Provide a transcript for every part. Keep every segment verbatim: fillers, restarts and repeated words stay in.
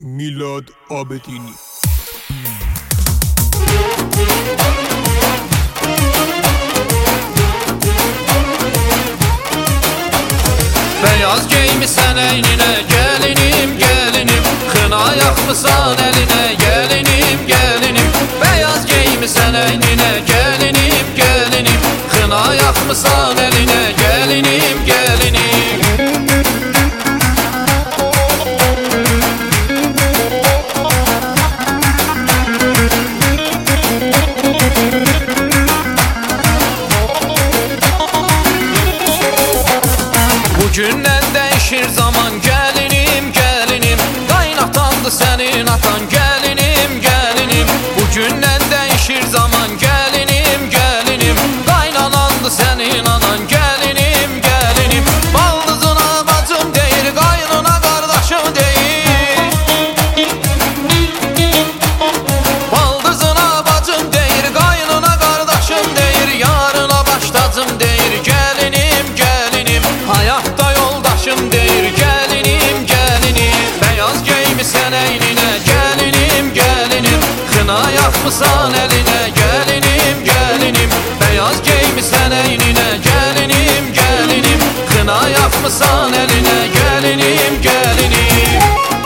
Milad Abedini. Beyaz giymişsən əynine, gelinim, gelinim. Kına yakmışsan eline, gelinim, gelinim. Beyaz giymişsən əynine, gelinim, gelinim. Kına yakmışsan eline, gelinim, gelinim. Bugündən değişir zaman, gelinim, gelinim. Qaynatandı senin atan, gelinim, gelinim. Bugündən değişir zaman, gelinim, gelinim. Qaynanandı senin anan, gelinim, gelinim. Baldızına bacım deyir, qaynına qardaşım deyir. Baldızına bacım deyir, qaynına qardaşım deyir. Yarına başlacım deyir, gelinim, gelinim. Hayatta yoldaşım deyir, gelinim, gelinim. Beyaz giymişsən əynine, gelinim, gelinim. Kına yakmışsan eline, gelinim, gelinim. Beyaz giymişsən əynine, gelinim, gelinim. Kına yakmışsan eline, gelinim, gelinim.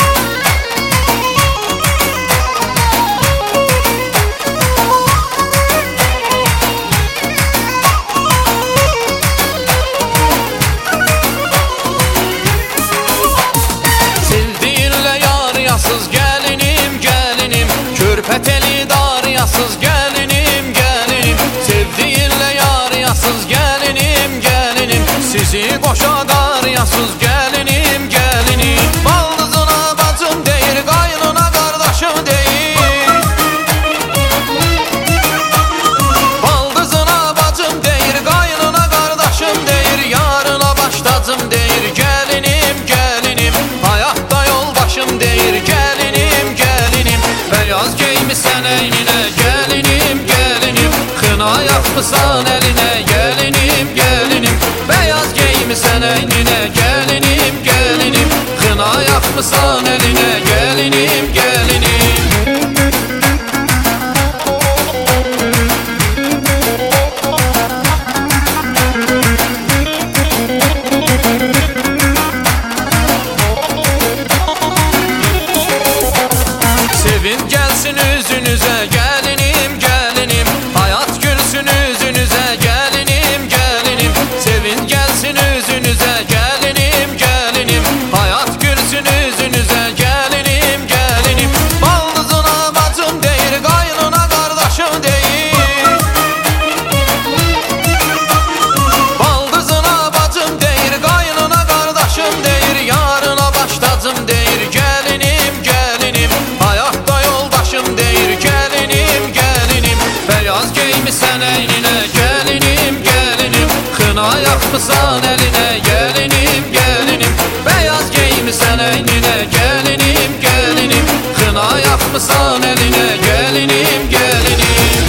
Yasız gelinim, gelinim. Körpəteli darıyasız gelinim, gelinim. Sevdiğinle yarıyasız gelinim, gelinim. Sizi qoşa darıyasız gelinim, gelinim. Baldızına bacım deyir, qaynına qardaşım deyir. Baldızına bacım deyir, qaynına qardaşım deyir. Yarına başlacım deyir, gelinim, gelinim. Hayatta yoldaşım deyir, gelinim, gelinim. Beyaz giymişsən əynine, gelinim, gelinim. Kına yakmışsan eline, gelinim, gelinim. Beyaz giymişsən əynine, gelinim, gelinim. Kına yakmışsan eline, gelinim, gelinim. Sevin gelsin üzünüze, gelinim, gelinim. Hayat gülsün yüzünüze, gelinim, gelinim. Sevin gelsin yüzünüze, gelinim, gelinim. Hayat gülsün yüzünüze, gelinim, gelinim. Baldızına bacım deyir, qaynına qardaşım deyir. Baldızına bacım deyir, qaynına qardaşım deyir. Yarına başlacım deyir, gelinim, gelinim. Hayatta yoldaşım deyir, gelinim, gelinim. Beyaz giymişsən əynine, gelinim, gelinim. Kına yakmışsan eline, gelinim, gelinim. Beyaz giymişsən əynine, gelinim, gelinim. Kına yakmışsan eline, gelinim, gelinim.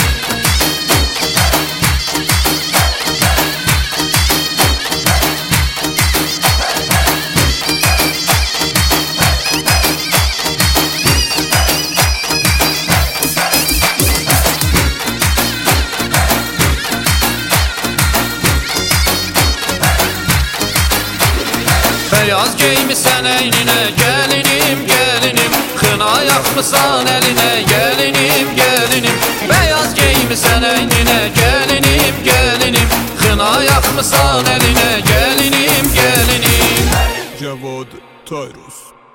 Beyaz giymişsən əynine, gelinim, gelinim. Kına yakmışsan eline, gelinim, gelinim. Beyaz giymişsən əynine, gelinim, gelinim. Kına yakmışsan eline, gelinim, gelinim. Javad Tyrus.